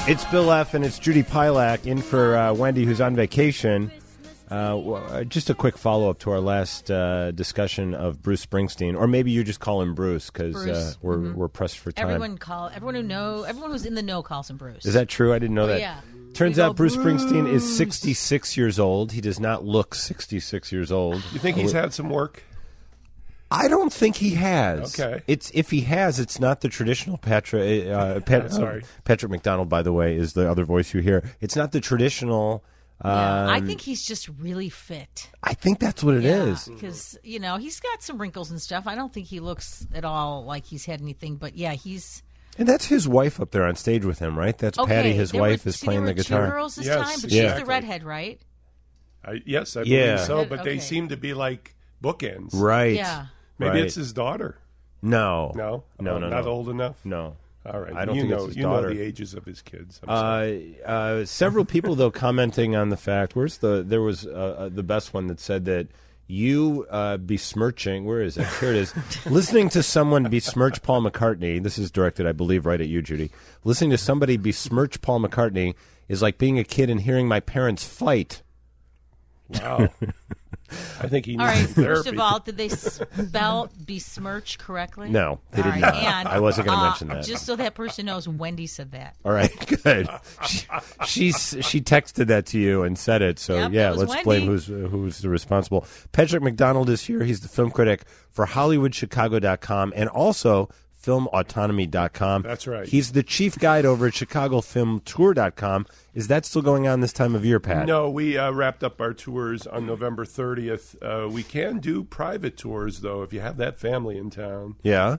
It's Bill F. and it's Judy Pilak in for Wendy, who's on vacation. Just a quick follow-up to our last discussion of Bruce Springsteen, or maybe you just call him Bruce because we're pressed for time. Everyone who's in the know calls him Bruce. Is that true? I didn't know that. Yeah. Turns out Bruce Springsteen is 66 years old. He does not look 66 years old. You think he's had some work? I don't think he has. Okay. If he has, it's not the traditional Patrick. Sorry. Patrick McDonald, by the way, is the other voice you hear. It's not the traditional. I think he's just really fit. I think that's what it is. Because, he's got some wrinkles and stuff. I don't think he looks at all like he's had anything. But, yeah, he's... And that's his wife up there on stage with him, right? That's Patty, his wife, is playing the guitar. There were 2 girls this time, but exactly. she's the redhead, right? Yes, I believe so. But they seem to be like bookends. Right. Yeah. Maybe it's his daughter. No. No? No. Not old enough? No. All right. I don't think it's his daughter. You know the ages of his kids. Several people, though, commenting on the fact, there was the best one that said that you besmirching, where is it? Here it is. Listening to someone besmirch Paul McCartney, this is directed, I believe, right at you, Judy. Listening to somebody besmirch Paul McCartney is like being a kid and hearing my parents fight. Wow. I think he needs all right, therapy. First of all, did they spell besmirch correctly? No, they did right, not. And, I wasn't going to mention that. Just so that person knows, Wendy said that. All right, good. She texted that to you and said it, so Yep, let's Wendy. blame who's the responsible. Patrick McDonald is here. He's the film critic for HollywoodChicago.com and also FilmAutonomy.com. That's right. He's the chief guide over at ChicagoFilmTour.com. Is that still going on this time of year, Pat? No, we wrapped up our tours on November 30th. We can do private tours, though, if you have that family in town. Yeah.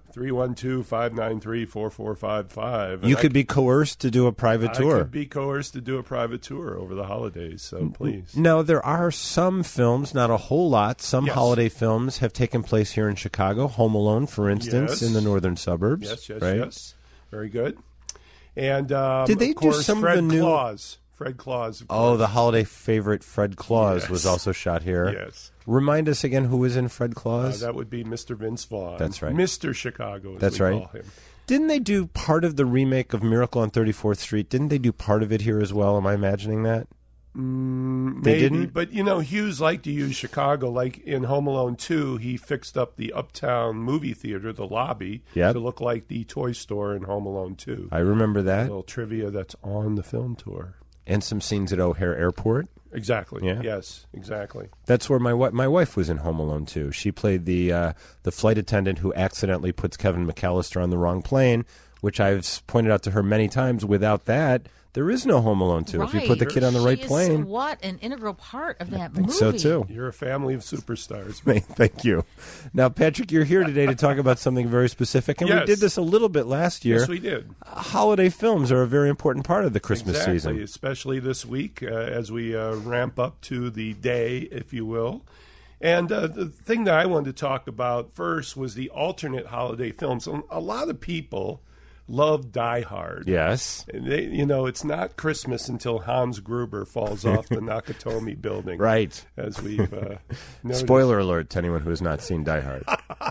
312-593-4455. You could be coerced to do a private tour. I could be coerced to do a private tour over the holidays, so please. No, there are some films, not a whole lot. Some holiday films have taken place here in Chicago. Home Alone, for instance, in the northern suburbs. Yes. Very good. And did they of course, do some Fred of the new Claus? Fred Claus. Of Oh, course. the holiday favorite Fred Claus was also shot here. Yes. Remind us again who was in Fred Claus. That would be Mr. Vince Vaughn. That's right. Mr. Chicago, as That's we right. call him. Didn't they do part of the remake of Miracle on 34th Street? Didn't they do part of it here as well? Am I imagining that? Maybe, didn't? But Hughes liked to use Chicago. Like in Home Alone 2, he fixed up the Uptown movie theater, the lobby, to look like the toy store in Home Alone 2. I remember A that. little trivia that's on the film tour. And some scenes at O'Hare Airport. Exactly. Yeah. Yes, exactly. That's where my wife was in Home Alone too. She played the flight attendant who accidentally puts Kevin McAllister on the wrong plane, which I've pointed out to her many times. Without that, there is no Home Alone 2. If you put the kid on the right plane. What an integral part of that movie. movie. So, too. You're a family of superstars. Thank you. Now, Patrick, you're here today to talk about something very specific, and we did this a little bit last year. Yes, we did. Holiday films are a very important part of the Christmas season. Especially this week as we ramp up to the day, if you will. And the thing that I wanted to talk about first was the alternate holiday films. A lot of people love Die Hard. Yes. And they, it's not Christmas until Hans Gruber falls off the Nakatomi building. Right. As we've noticed. Spoiler alert to anyone who has not seen Die Hard.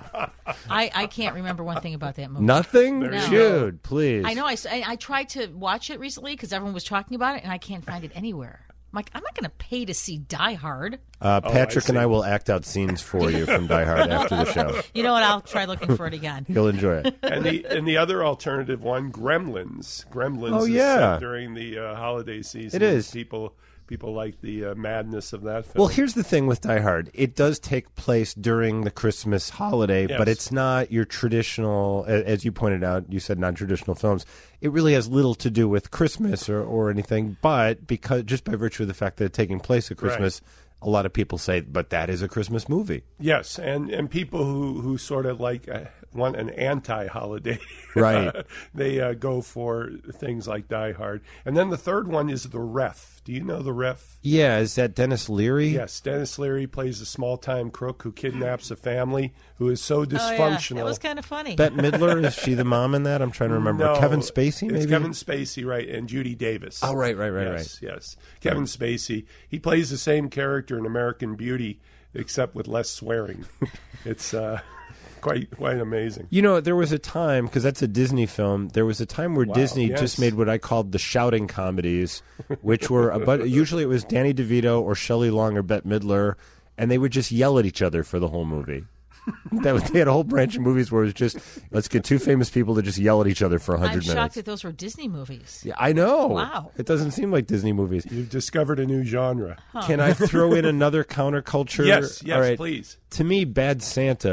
I can't remember one thing about that movie. Nothing? No. Jude, please. I know. I tried to watch it recently because everyone was talking about it, and I can't find it anywhere. I'm like, I'm not going to pay to see Die Hard. Patrick and I will act out scenes for you from Die Hard after the show. You know what? I'll try looking for it again. You'll enjoy it. And the other alternative one, Gremlins. Gremlins is set during the holiday season. It is. People like the madness of that film. Well, here's the thing with Die Hard. It does take place during the Christmas holiday, but it's not your traditional, as you pointed out, you said non-traditional films. It really has little to do with Christmas or anything, but just by virtue of the fact that it's taking place at Christmas, a lot of people say, but that is a Christmas movie. Yes, and people who sort of like want an anti-holiday. Right. They go for things like Die Hard. And then the third one is The Ref. Do you know The Ref? Yeah, is that Dennis Leary? Yes, Dennis Leary plays a small-time crook who kidnaps a family who is so dysfunctional. That was kind of funny. Bette Midler, is she the mom in that? I'm trying to remember. No, Kevin Spacey, maybe? It's Kevin Spacey, right, and Judy Davis. Oh, right. Yes. Kevin Spacey. He plays the same character in American Beauty, except with less swearing. It's quite amazing. You know, there was a time, because that's a Disney film, there was a time where Disney just made what I called the shouting comedies, which were, but usually it was Danny DeVito or Shelley Long or Bette Midler, and they would just yell at each other for the whole movie. They had a whole branch of movies where it was just, let's get two famous people to just yell at each other for 100 minutes. I'm shocked that those were Disney movies. Yeah, I know. Wow. It doesn't seem like Disney movies. You've discovered a new genre. Can I throw in another counterculture? Yes, All right. please. To me, Bad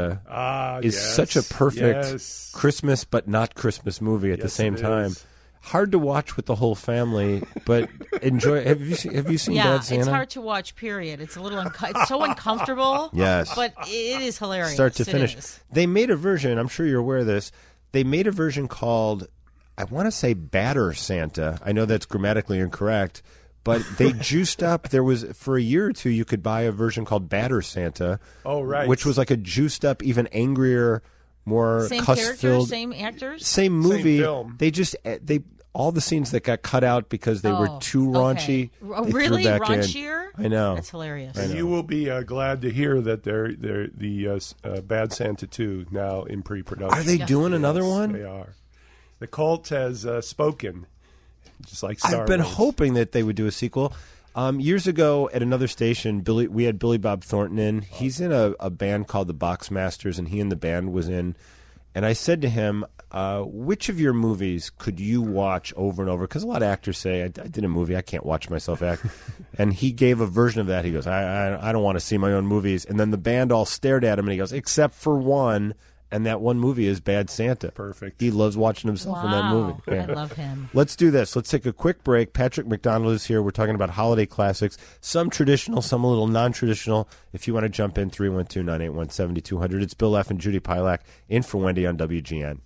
Santa is such a perfect Christmas but not Christmas movie at the same time. Hard to watch with the whole family, but enjoy. Have you seen Bad Santa? It's hard to watch. Period. It's a little it's so uncomfortable. Yes, but it is hilarious. Start to finish. They made a version. I'm sure you're aware of this. They made a version called, I want to say, Badder Santa. I know that's grammatically incorrect, but they juiced up. There was, for a year or two, you could buy a version called Badder Santa. Oh, right. Which was like a juiced up, even angrier, more same cuss-filled, characters, same actors, same movie. Same film. They all the scenes that got cut out because they were too raunchy. Okay. Really raunchier? I know. That's hilarious. And you will be glad to hear that they're the Bad Santa 2 now in pre-production. Are they doing another one? They are. The cult has spoken, just like Star I've been Wars. hoping that they would do a sequel. Years ago at another station, we had Billy Bob Thornton in. He's in a band called the Boxmasters, and he and the band was in. And I said to him, which of your movies could you watch over and over? Because a lot of actors say, I did a movie, I can't watch myself act. And he gave a version of that. He goes, I don't want to see my own movies. And then the band all stared at him, and he goes, except for one. And that one movie is Bad Santa. Perfect. He loves watching himself in that movie. Yeah. I love him. Let's do this. Let's take a quick break. Patrick McDonald is here. We're talking about holiday classics, some traditional, some a little non-traditional. If you want to jump in, 312-981-7200. It's Bill F. and Judy Pilak in for Wendy on WGN.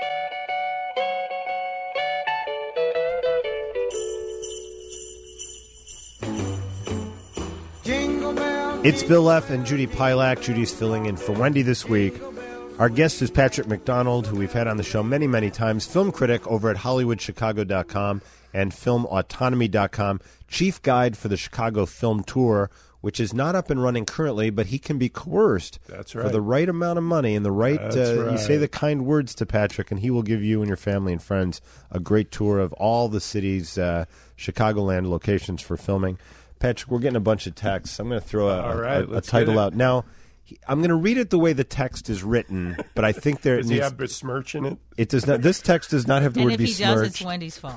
It's Bill F. and Judy Pilak. Judy's filling in for Wendy this week. Our guest is Patrick McDonald, who we've had on the show many, many times, film critic over at HollywoodChicago.com and FilmAutonomy.com, chief guide for the Chicago Film Tour, which is not up and running currently, but he can be coerced for the right amount of money and the right, you say the kind words to Patrick, and he will give you and your family and friends a great tour of all the city's Chicagoland locations for filming. Patrick, we're getting a bunch of texts. I'm going to throw a title out. Now, I'm going to read it the way the text is written, but I think there does he have besmirch in it? It does not. This text does not have the word besmirch. And if he does, it's Wendy's fault.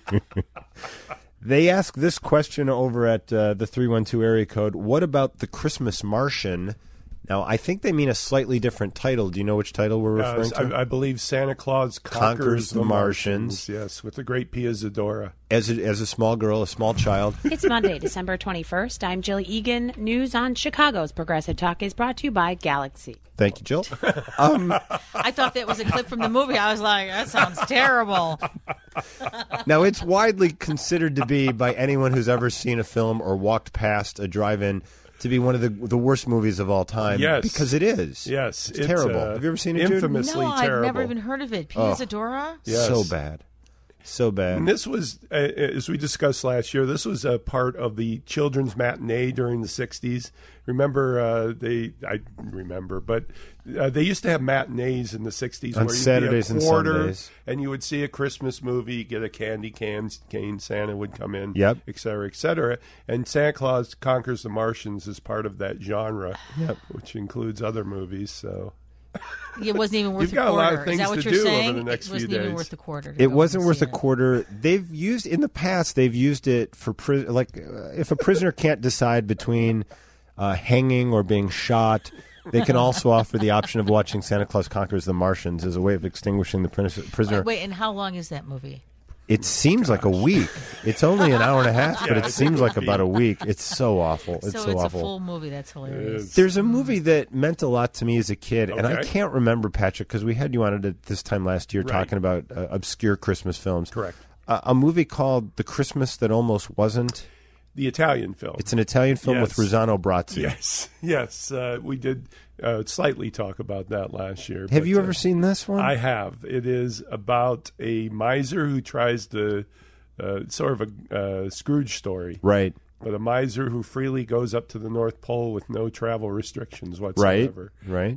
They ask this question over at the 312 area code. What about The Christmas Martian? Now, I think they mean a slightly different title. Do you know which title we're referring to? I believe Santa Claus Conquers the Martians. Yes, with the great Pia Zadora. As a small girl, a small child. It's Monday, December 21st. I'm Jill Egan. News on Chicago's Progressive Talk is brought to you by Galaxy. Thank you, Jill. I thought that was a clip from the movie. I was like, that sounds terrible. Now, it's widely considered to be, by anyone who's ever seen a film or walked past a drive-in, to be one of the worst movies of all time. Yes. Because it is. Yes. It's terrible. Have you ever seen it, Jude? Infamously no, terrible. I've never even heard of it. Pia Zadora? Yes. So bad. So bad. And this was, as we discussed last year, this was a part of the children's matinee during the 60s. Remember, they used to have matinees in the 60s on where Saturdays you'd be a quarter, and Sundays. and you would see a Christmas movie, get a candy cane, Santa would come in, yep, et cetera, et cetera. And Santa Claus Conquers the Martians is part of that genre, yep, which includes other movies, so... It wasn't even worth You've a got quarter. a lot of things is that what to you're do saying? over the next it wasn't few days. even worth a quarter. It wasn't worth a quarter. They've used in the past. They've used it for if a prisoner can't decide between hanging or being shot, they can also offer the option of watching Santa Claus Conquers the Martians as a way of extinguishing the prisoner. Wait, and how long is that movie? It seems like a week. It's only an hour and a half, but it seems like about a week. It's so awful. It's so it's awful. A full movie. That's hilarious. There's a movie that meant a lot to me as a kid, and I can't remember, Patrick, because we had you on it at this time last year talking about obscure Christmas films. Correct. A movie called The Christmas That Almost Wasn't. The Italian film. It's an Italian film with Rossano Brazzi. Yes. We did slightly talk about that last year. Have you ever seen this one? I have. It is about a miser who tries to sort of a Scrooge story. Right. but a miser who freely goes up to the North Pole with no travel restrictions whatsoever. Right.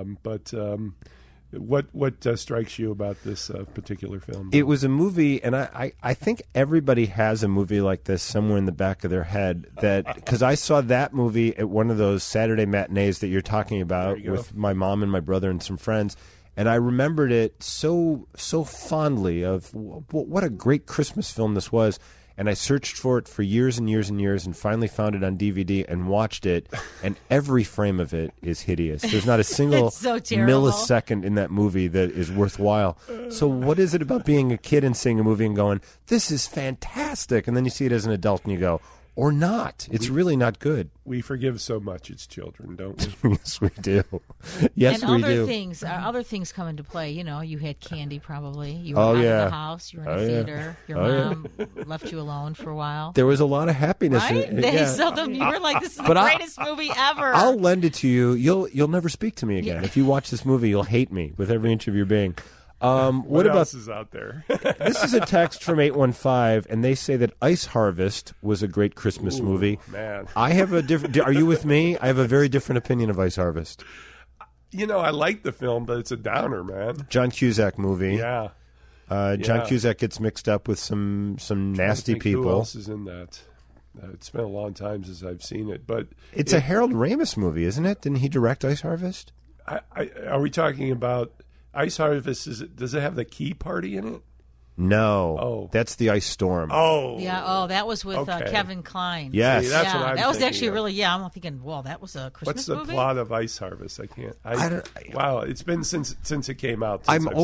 What strikes you about this particular film? It was a movie, and I think everybody has a movie like this somewhere in the back of their head. That because I saw that movie at one of those Saturday matinees that you're talking about with my mom and my brother and some friends, and I remembered it so fondly of what a great Christmas film this was. And I searched for it for years and years and years and finally found it on DVD and watched it, and every frame of it is hideous. There's not a single so terrible. millisecond in that movie that is worthwhile. So what is it about being a kid and seeing a movie and going, this is fantastic, and then you see it as an adult and you go, or not. It's really not good. We forgive so much as children, don't we? Yes, we do. Yes, and we do. Other things come into play. You know, you had candy probably. You were out of the house. You were in a theater. Your mom left you alone for a while. There was a lot of happiness. Right? You were like, this is the greatest movie ever. I'll lend it to you. You'll never speak to me again. If you watch this movie, you'll hate me with every inch of your being. What else is out there? This is a text from 815, and they say that Ice Harvest was a great Christmas movie. Man, I have a different. Are you with me? I have a very different opinion of Ice Harvest. You know, I like the film, but it's a downer, man. John Cusack movie. Yeah. John Cusack gets mixed up with some nasty people. Who else is in that? It's been a long time since I've seen it, but it's a Harold Ramis movie, isn't it? Didn't he direct Ice Harvest? Are we talking about Ice Harvest? Does it have the Key Party in it? No. Oh, that's the Ice Storm. Oh, yeah. Oh, that was with Kevin Kline. Yes, see, that's what I'm that was thinking actually of. really. Yeah, I'm thinking, well, that was a Christmas movie. What's the plot of Ice Harvest? I can't. Wow, it's been since it came out.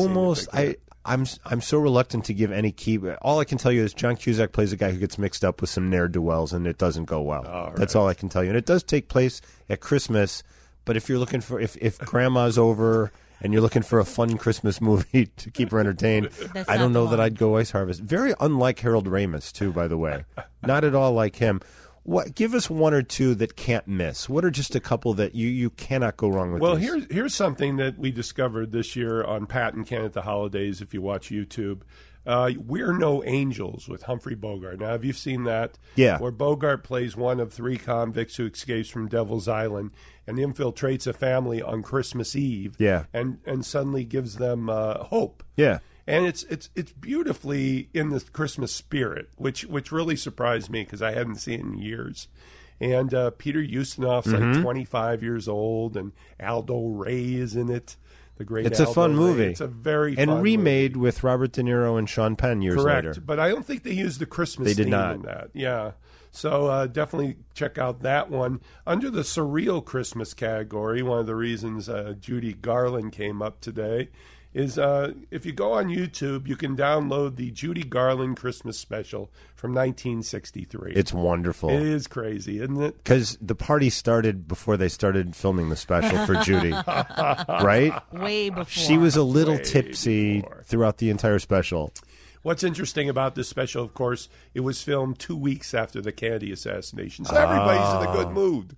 I'm so reluctant to give any key. All I can tell you is John Cusack plays a guy who gets mixed up with some ne'er-do-wells, and it doesn't go well. Right. That's all I can tell you. And it does take place at Christmas, but if you're looking for if Grandma's over and you're looking for a fun Christmas movie to keep her entertained, I don't know that I'd go Ice Harvest. Very unlike Harold Ramis, too, by the way. Not at all like him. Give us one or two that can't miss. What are just a couple that you cannot go wrong with? Well, here's something that we discovered this year on Pat and Ken at the Holidays, if you watch YouTube. We're No Angels with Humphrey Bogart. Now, have you seen that? Yeah. Where Bogart plays one of three convicts who escapes from Devil's Island and infiltrates a family on Christmas Eve. Yeah. And suddenly gives them hope. Yeah. And it's beautifully in the Christmas spirit, which really surprised me because I hadn't seen it in years. And Peter Ustinov's like 25 years old, and Aldo Ray is in it. The great. It's a fun movie. It's a very and fun remade movie. with Robert De Niro and Sean Penn years Correct, later. but I don't think they used the Christmas theme in that. Yeah. So definitely check out that one. Under the surreal Christmas category, one of the reasons Judy Garland came up today is if you go on YouTube, you can download the Judy Garland Christmas special from 1963. It's wonderful. It is crazy, isn't it? Because the party started before they started filming the special for Judy, right? Way before. She was a little tipsy throughout the entire special. What's interesting about this special, of course, it was filmed 2 weeks after the Kennedy assassination, so everybody's in a good mood.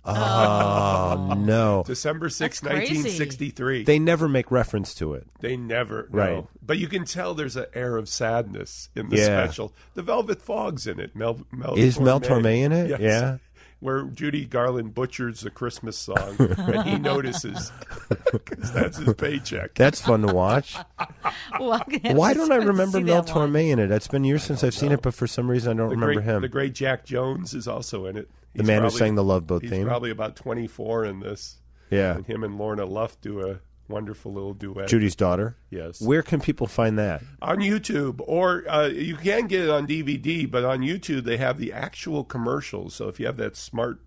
Oh, no. December 6, That's crazy. 1963. They never make reference to it. They never, Right. no. But you can tell there's an air of sadness in the special. The Velvet Fog's in it. Is Mel Torme in it? Yes. Yeah. Where Judy Garland butchers a Christmas song, and he notices because that's his paycheck. That's fun to watch. Well, Why don't I remember Mel that one. Torme in it? It's been years since I've seen it, but for some reason I don't remember him. The great Jack Jones is also in it. The man who sang the Love Boat he's theme. Probably about 24 in this. Yeah. And him and Lorna Luft do a wonderful little duet. Judy's daughter. Yes. Where can people find that? On YouTube, or you can get it on DVD, but on YouTube they have the actual commercials. So if you have that smart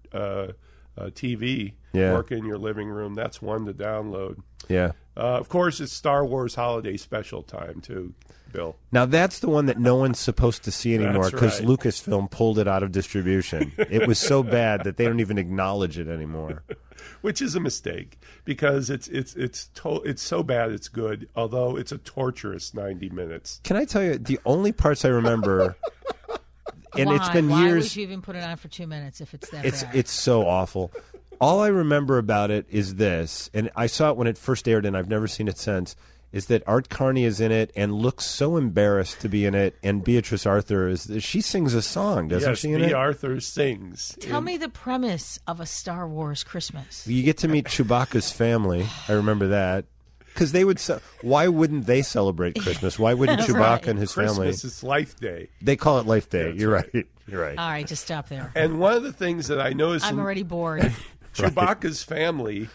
TV working in your living room, that's one to download. Yeah. Of course, it's Star Wars Holiday Special time, too, Bill. Now, that's the one that no one's supposed to see anymore because right. Lucasfilm pulled it out of distribution. It was so bad that they don't even acknowledge it anymore. Which is a mistake because it's so bad it's good, although it's a torturous 90 minutes. Can I tell you, the only parts I remember... And Why? it's been Why years. would you even put it on for 2 minutes if it's that bad? It's so awful. All I remember about it is this, and I saw it when it first aired, and I've never seen it since. is that Art Carney is in it and looks so embarrassed to be in it, and Beatrice Arthur she sings a song, doesn't she? Yes, Bea Arthur sings. Tell me the premise of a Star Wars Christmas. You get to meet Chewbacca's family. I remember that. Because they would. Why wouldn't they celebrate Christmas? Why wouldn't Chewbacca and his family? Christmas is Life Day. They call it Life Day. That's You're right. You're right. All right, just stop there. And one of the things that I noticed, I'm already bored. Chewbacca's family.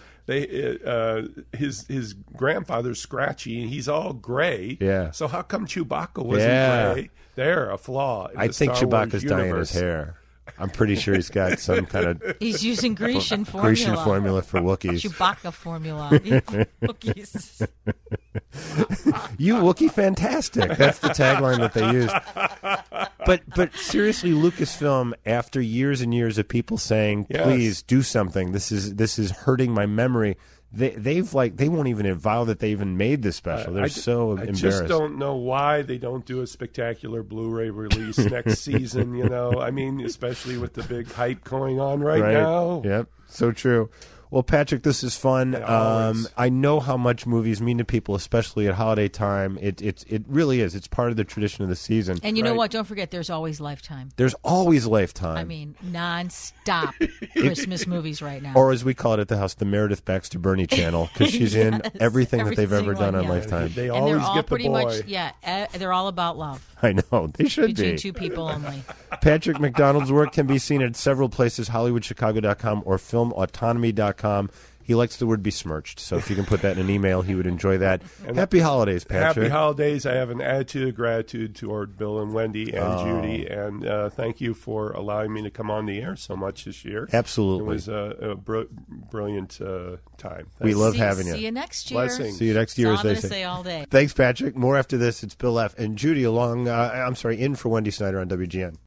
His grandfather's scratchy and he's all gray. Yeah. So how come Chewbacca wasn't gray? There, a flaw. I think Chewbacca's dyeing his hair. I'm pretty sure he's got some kind of. He's using Grecian formula. Grecian formula for Wookiees. Chewbacca formula. Wookiees. You Wookiee fantastic. That's the tagline that they used. But seriously, Lucasfilm, after years and years of people saying, "Please do something. This is hurting my memory." They won't even avow that they even made this special. They're so embarrassed. I just don't know why they don't do a spectacular Blu-ray release next season. I mean, especially with the big hype going on right now. Yep, so true. Well, Patrick, this is fun. I know how much movies mean to people, especially at holiday time. It really is. It's part of the tradition of the season. And you know what? Don't forget, there's always Lifetime. There's always Lifetime. I mean, non-stop Christmas movies right now. Or as we call it at the house, the Meredith Baxter Burney channel, because she's in everything that they've ever done on Lifetime. They always all get the pretty boy. much, they're all about love. I know. They should Between be. two people only. Patrick McDonald's work can be seen at several places, HollywoodChicago.com or FilmAutonomy.com. He likes the word besmirched, so if you can put that in an email, he would enjoy that. And happy holidays, Patrick. Happy holidays. I have an attitude of gratitude toward Bill and Wendy and Judy, and thank you for allowing me to come on the air so much this year. Absolutely. It was a brilliant time. We love having you. See you next year. Blessings. See you next year, That's all as I'm they going to say all day. Thanks, Patrick. More after this. It's Bill F. and Judy in for Wendy Snyder on WGN.